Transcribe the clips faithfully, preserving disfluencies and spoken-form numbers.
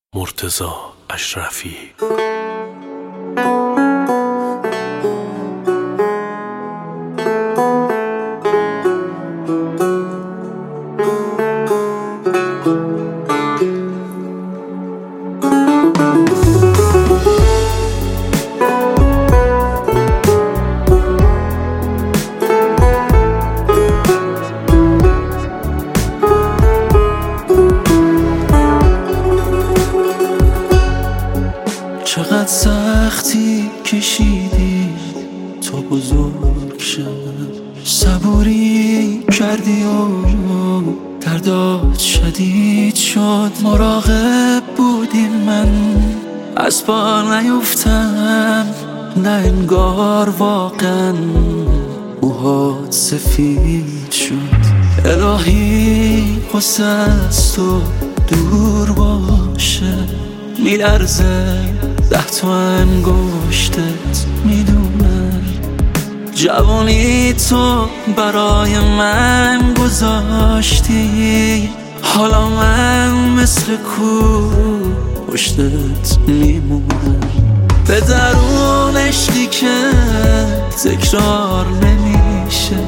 مرتضی اشرفی. چقدر سختی کشیدی تو بزرگ شد، صبوری کردی و دردات شدید شد. مراقب بودی من از پا نیفتم، نه انگار واقعا موهات سفید شد. الهی قصه از تو دور باشه، میلرزه ده تا انگشتت میدونم. جوانی تو برای من گذاشتی، حالا من مثل کو پشتت میمونم. به درون عشقی که تکرار نمیشه،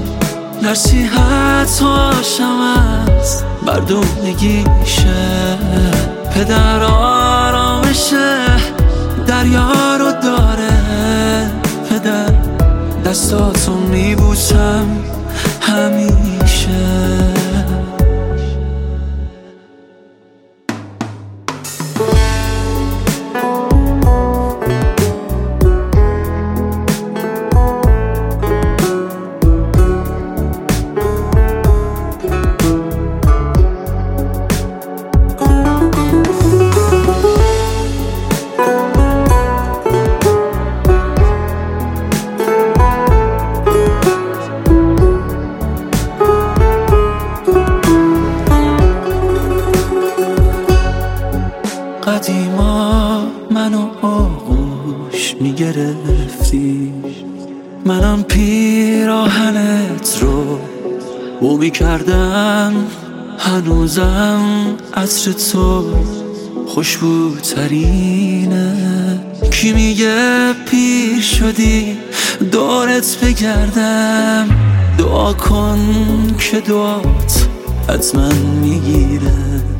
نصیحت‌هاشم از مردونگیشه. پدر آرامشه دریا رو داره، پدر دستاتو میبوسم همیشه. قدیما منو آغوش میگرفتی، منم پیراهنت رو بو میکردم. هنوزم عطر تو خوشبوترینه. کی میگه پیر شدی دورت بگردم؟ دعا کن که دعات حتما میگیره.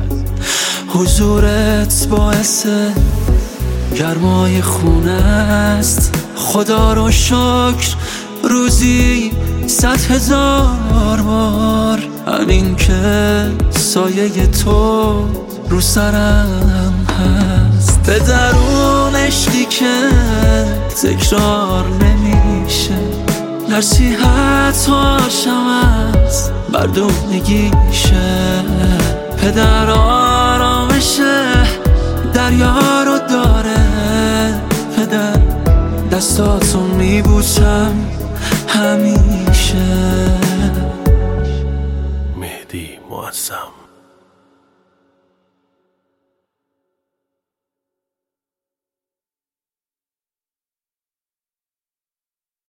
حضورت باعث گرمای خونه است، خدا رو شکر روزی صد هزار بار. همین که سایه تو رو سرم هست، به درون عشقی که تکرار نمیشه، نصیحت‌هاشم از مردونگیشه. پدر آرامشه دریا رو داره، پدر دستاتو میبوسم همیشه. مهدی معظم.